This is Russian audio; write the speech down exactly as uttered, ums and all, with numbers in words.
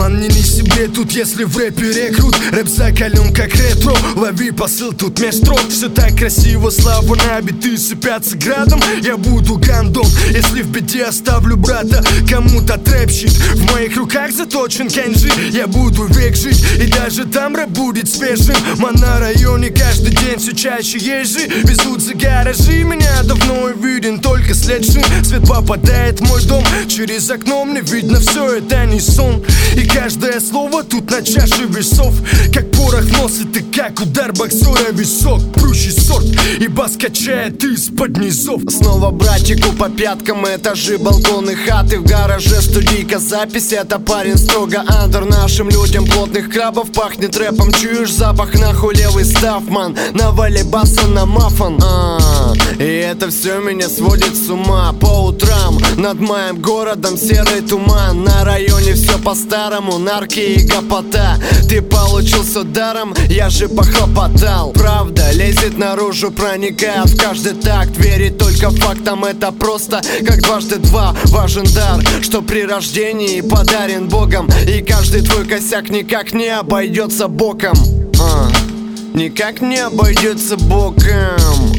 Ман, не неси бред тут, если в рэпе рекрут. Рэп закален как ретро, лови посыл тут меж строк. Все так красиво, слава на биты сыпятся градом. Я буду гандон, если в беде оставлю брата. Кому-то трэп-щит, в моих руках заточен кенджи. Я буду век жить, и даже там рэп будет свежим. Ман, на районе каждый день все чаще езжи. Везут за гаражи, меня давно виден только след шин. Свет попадает в мой дом, через окно мне видно все, это не сон. И каждое слово тут на чаше весов, как порох в нос, это как удар боксера висок. Прущий сорт, и бас качает из-под низов. Снова братику по пяткам, этажи, балконы, хаты. В гараже студийка, запись, это парень строго андер. Нашим людям плотных крабов пахнет рэпом. Чуешь запах, нахуй левый став, ман. Навали баса на мафан, а, и это все меня сводит с ума. По утрам над моим городом серый туман. На районе все по-старому, нарки и гопота. Ты получился даром, я же похлопотал. Правда лезет наружу, проникает в каждый такт. Верить только фактам, это просто как дважды два. Важен дар, что при рождении подарен Богом. И каждый твой косяк никак не обойдется боком, а, никак не обойдется боком.